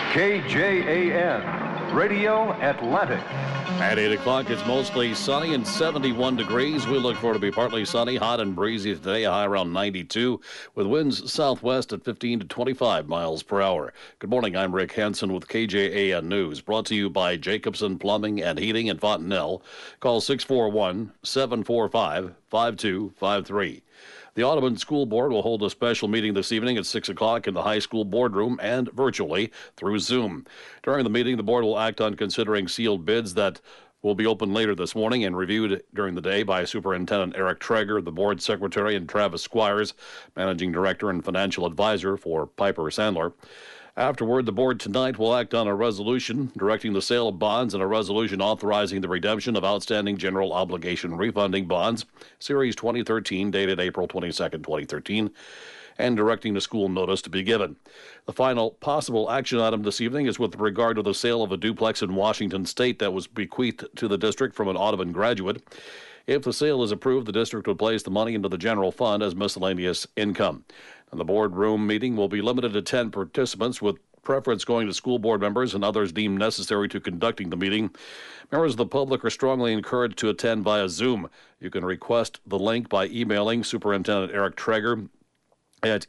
KJAN, Radio Atlantic. At 8 o'clock, it's mostly sunny and 71 degrees. We look for it to be partly sunny, hot and breezy today, a high around 92, with winds southwest at 15 to 25 miles per hour. Good morning, I'm Rick Hansen with KJAN News, brought to you by Jacobson Plumbing and Heating in Fontenelle. Call 641-745-5253. The Audubon School Board will hold a special meeting this evening at 6 o'clock in the high school boardroom and virtually through Zoom. During the meeting, the board will act on considering sealed bids that will be open later this morning and reviewed during the day by Superintendent Eric Traeger, the board secretary, and Travis Squires, managing director and financial advisor for Piper Sandler. Afterward, the board tonight will act on a resolution directing the sale of bonds and a resolution authorizing the redemption of outstanding general obligation refunding bonds, Series 2013, dated April 22, 2013, and directing the school notice to be given. The final possible action item this evening is with regard to the sale of a duplex in Washington State that was bequeathed to the district from an Audubon graduate. If the sale is approved, the district would place the money into the general fund as miscellaneous income. And the boardroom meeting will be limited to 10 participants, with preference going to school board members and others deemed necessary to conducting the meeting. Members of the public are strongly encouraged to attend via Zoom. You can request the link by emailing Superintendent Eric Traeger at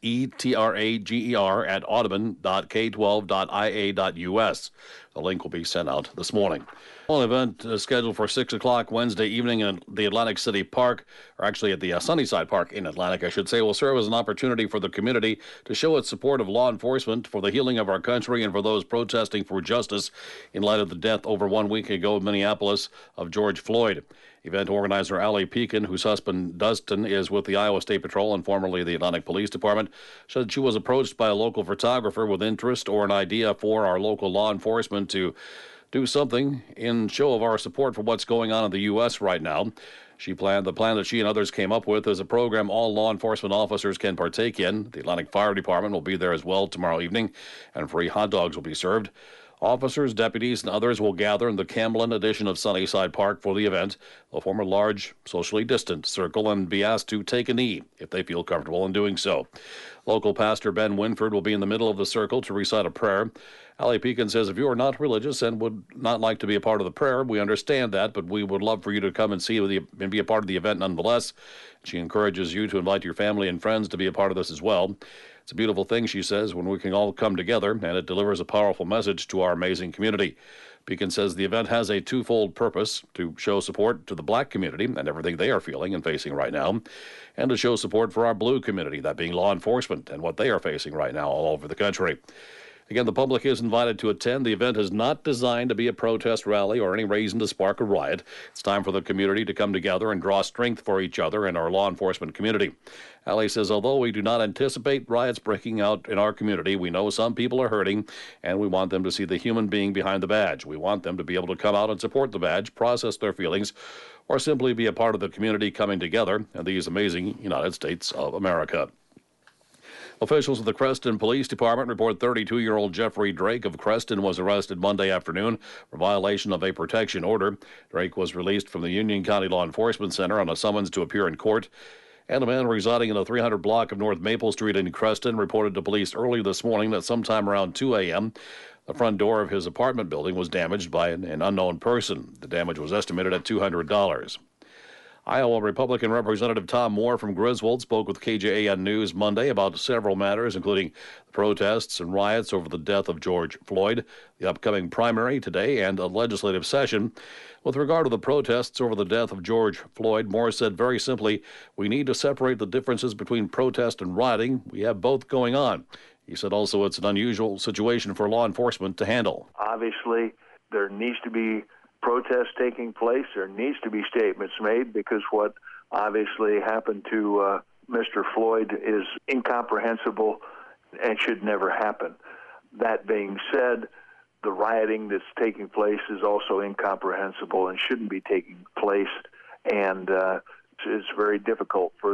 etrager@audubon.k12.ia.us. The link will be sent out this morning. One event is scheduled for 6 o'clock Wednesday evening at the Atlantic City Park, or actually at the Sunnyside Park in Atlantic, I should say, will serve as an opportunity for the community to show its support of law enforcement for the healing of our country and for those protesting for justice in light of the death over 1 week ago in Minneapolis of George Floyd. Event organizer Allie Pekin, whose husband Dustin is with the Iowa State Patrol and formerly the Atlantic Police Department, said she was approached by a local photographer with interest or an idea for our local law enforcement to do something in show of our support for what's going on in the U.S. right now. The plan that she and others came up with is a program all law enforcement officers can partake in. The Atlantic Fire Department will be there as well tomorrow evening, and free hot dogs will be served. Officers, deputies, and others will gather in the Camblin edition of Sunnyside Park for the event. They'll form a large, socially distant circle and be asked to take a knee if they feel comfortable in doing so. Local pastor Ben Winford will be in the middle of the circle to recite a prayer. Allie Pekin says, if you are not religious and would not like to be a part of the prayer, we understand that, but we would love for you to come and see and be a part of the event nonetheless. She encourages you to invite your family and friends to be a part of this as well. It's a beautiful thing, she says, when we can all come together, and it delivers a powerful message to our amazing community. Pekin says the event has a twofold purpose: to show support to the black community and everything they are feeling and facing right now, and to show support for our blue community, that being law enforcement, and what they are facing right now all over the country. Again, the public is invited to attend. The event is not designed to be a protest rally or any reason to spark a riot. It's time for the community to come together and draw strength for each other and our law enforcement community. Allie says, although we do not anticipate riots breaking out in our community, we know some people are hurting, and we want them to see the human being behind the badge. We want them to be able to come out and support the badge, process their feelings, or simply be a part of the community coming together in these amazing United States of America. Officials of the Creston Police Department report 32-year-old Jeffrey Drake of Creston was arrested Monday afternoon for violation of a protection order. Drake was released from the Union County Law Enforcement Center on a summons to appear in court. And a man residing in the 300 block of North Maple Street in Creston reported to police early this morning that sometime around 2 a.m., the front door of his apartment building was damaged by an unknown person. The damage was estimated at $200. Iowa Republican Representative Tom Moore from Griswold spoke with KJAN News Monday about several matters, including the protests and riots over the death of George Floyd, the upcoming primary today, and a legislative session. With regard to the protests over the death of George Floyd, Moore said very simply, we need to separate the differences between protest and rioting. We have both going on. He said also it's an unusual situation for law enforcement to handle. Obviously, there needs to be protests taking place. There needs to be statements made, because what obviously happened to Mr. Floyd is incomprehensible and should never happen. That being said, the rioting that's taking place is also incomprehensible and shouldn't be taking place, and it's very difficult for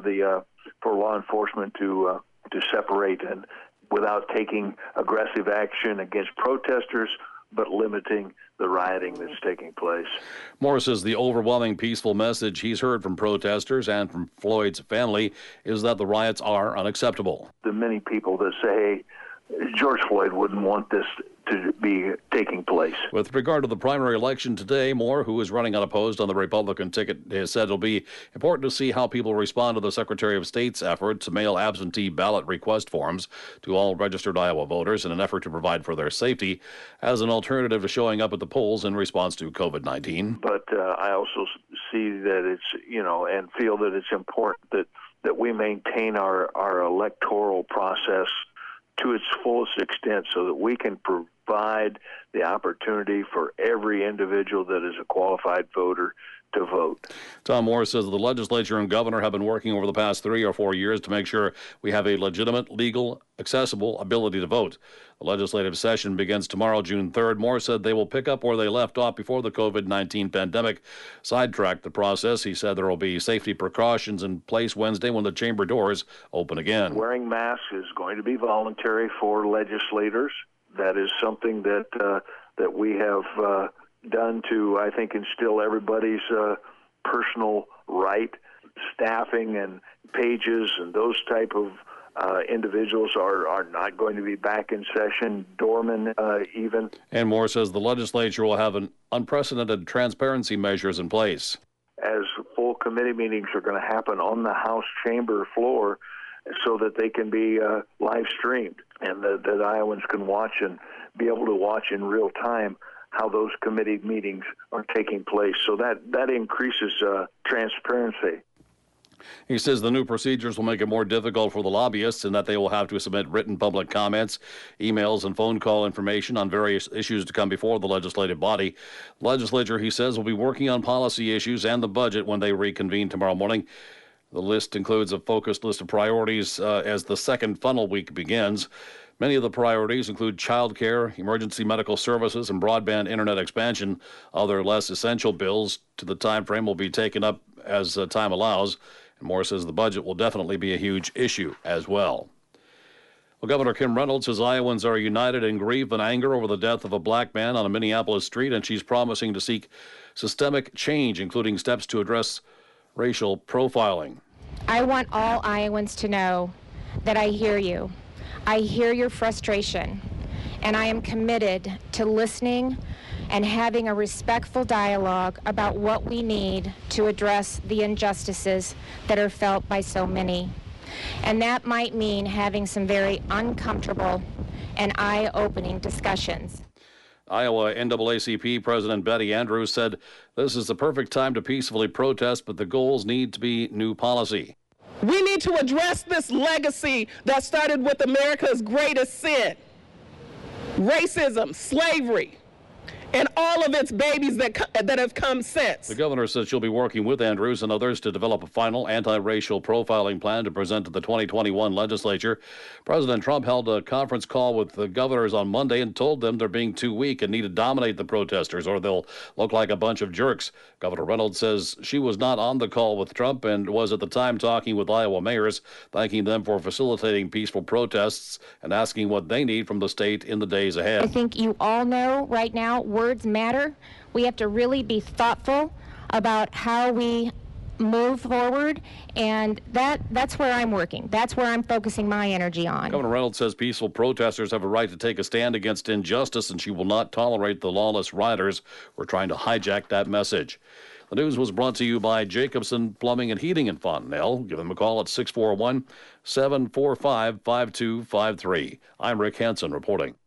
law enforcement to separate and without taking aggressive action against protesters, but limiting the rioting that's taking place. Moore says the overwhelming peaceful message he's heard from protesters and from Floyd's family is that the riots are unacceptable. The many people that say George Floyd wouldn't want this to be taking place. With regard to the primary election today, Moore, who is running unopposed on the Republican ticket, has said it'll be important to see how people respond to the Secretary of State's effort to mail absentee ballot request forms to all registered Iowa voters in an effort to provide for their safety as an alternative to showing up at the polls in response to COVID-19. But I also see that it's, and feel that it's important that we maintain our electoral process to its fullest extent so that we can provide the opportunity for every individual that is a qualified voter to vote. Tom Moore says the legislature and governor have been working over the past 3 or 4 years to make sure we have a legitimate, legal, accessible ability to vote. The legislative session begins tomorrow, June 3rd. Moore said they will pick up where they left off before the COVID-19 pandemic sidetracked the process. He said there will be safety precautions in place Wednesday when the chamber doors open again. Wearing masks is going to be voluntary for legislators. That is something that we have done to, I think, instill everybody's personal right. Staffing and pages and those type of individuals are not going to be back in session, doormen even. And Moore says the legislature will have an unprecedented transparency measures in place. As full committee meetings are going to happen on the House chamber floor so that they can be live streamed and that Iowans can watch and be able to watch in real time how those committee meetings are taking place. So that increases transparency. He says the new procedures will make it more difficult for the lobbyists in that they will have to submit written public comments, emails, and phone call information on various issues to come before the legislative body. The legislature, he says, will be working on policy issues and the budget when they reconvene tomorrow morning. The list includes a focused list of priorities as the second funnel week begins. Many of the priorities include child care, emergency medical services, and broadband internet expansion. Other less essential bills to the time frame will be taken up as time allows. And Moore says the budget will definitely be a huge issue as well. Well, Governor Kim Reynolds says Iowans are united in grief and anger over the death of a black man on a Minneapolis street, and she's promising to seek systemic change, including steps to address racial profiling. I want all Iowans to know that I hear you. I hear your frustration, and I am committed to listening and having a respectful dialogue about what we need to address the injustices that are felt by so many. And that might mean having some very uncomfortable and eye-opening discussions. Iowa NAACP President Betty Andrews said this is the perfect time to peacefully protest, but the goals need to be new policy. We need to address this legacy that started with America's greatest sin, racism, slavery, and all of its babies that have come since. The governor says she'll be working with Andrews and others to develop a final anti-racial profiling plan to present to the 2021 legislature. President Trump held a conference call with the governors on Monday and told them they're being too weak and need to dominate the protesters or they'll look like a bunch of jerks. Governor Reynolds says she was not on the call with Trump and was at the time talking with Iowa mayors, thanking them for facilitating peaceful protests and asking what they need from the state in the days ahead. I think you all know right now words matter. We have to really be thoughtful about how we move forward, and that's where I'm working. That's where I'm focusing my energy on. Governor Reynolds says peaceful protesters have a right to take a stand against injustice, and she will not tolerate the lawless rioters who are trying to hijack that message. The news was brought to you by Jacobson Plumbing and Heating in Fontenelle. Give them a call at 641-745-5253. I'm Rick Hansen reporting.